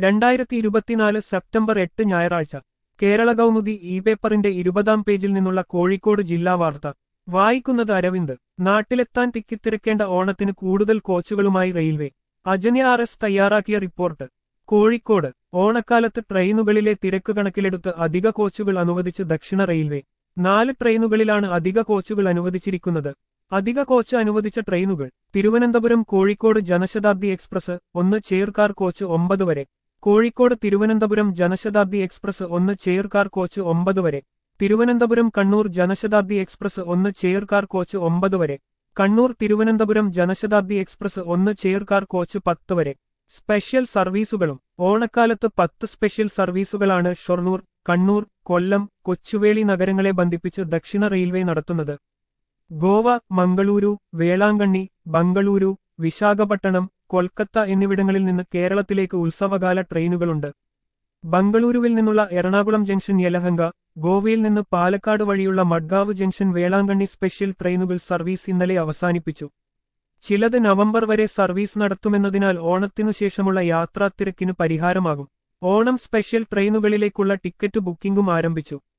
2024 September 8 ഞായറാഴ്ച Kerala Kaumudi E പേപ്പറിന്റെ 20-ാം പേജിൽ നിന്നുള്ള കോഴിക്കോട് ജില്ലാ വാർത്ത വായിക്കുന്നത് അരവിന്ദ്. നാട്ടിലെത്താൻ തിക്കിത്തിരക്കേണ്ട ഓണത്തിന് കൂടുതൽ കോച്ചുകളുമായി റെയിൽവേ. അജന്യ RS തയ്യാറാക്കിയ റിപ്പോർട്ട്. കോഴിക്കോട് ഓണക്കാലത്ത് ട്രെയിനുകളിലെ തിരക്ക് കണക്കിലെടുത്ത് അധിക കോച്ചുകൾ അനുവദിച്ച് ദക്ഷിണ റെയിൽവേ. 4 ട്രെയിനുകളിലാണ് അധിക കോച്ചുകൾ അനുവദിച്ചിരിക്കുന്നത്. അധിക കോച്ച് അനുവദിച്ച ട്രെയിനുകൾ: Thiruvananthapuram Kozhikode Janshatabdi express 1 chair car coach 9 വരെ, Kozhikode Thiruvananthapuram Janshatabdi express 1 chair car coach 9 വരെ, Thiruvananthapuram Kannur Janshatabdi express 1 chair car coach 9 വരെ, Kannur Thiruvananthapuram Janshatabdi express 1 chair car coach 10 വരെ. സ്പെഷ്യൽ സർവീസുകളും: ഓണക്കാലത്ത് 10 സ്പെഷ്യൽ സർവീസുകളാണ് ഷൊർണൂർ, കണ്ണൂർ, കൊല്ലം, കൊച്ചുവേളി നഗരങ്ങളെ ബന്ധിപ്പിച്ച് ദക്ഷിണ റെയിൽവേ നടത്തുന്നത്. ഗോവ, മംഗളൂരു, വേളാങ്കണ്ണി, ബംഗളൂരു, വിശാഖപട്ടണം, കൊൽക്കത്ത എന്നിവിടങ്ങളിൽ നിന്ന് കേരളത്തിലേക്ക് ഉത്സവകാല ട്രെയിനുകളുണ്ട്. ബംഗളൂരുവിൽ നിന്നുള്ള എറണാകുളം ജംഗ്ഷൻ യലഹങ്ക, ഗോവയിൽ നിന്ന് പാലക്കാട് വഴിയുള്ള മഡ്ഗാവ് ജംഗ്ഷൻ വേളാങ്കണ്ണി സ്പെഷ്യൽ ട്രെയിനുകൾ സർവീസ് ഇന്നലെ അവസാനിപ്പിച്ചു. ചിലത് നവംബർ വരെ സർവീസ് നടത്തുമെന്നതിനാൽ ഓണത്തിനു ശേഷമുള്ള യാത്രാത്തിരക്കിന് പരിഹാരമാകും. ഓണം സ്പെഷ്യൽ ട്രെയിനുകളിലേക്കുള്ള ടിക്കറ്റ് ബുക്കിംഗും ആരംഭിച്ചു.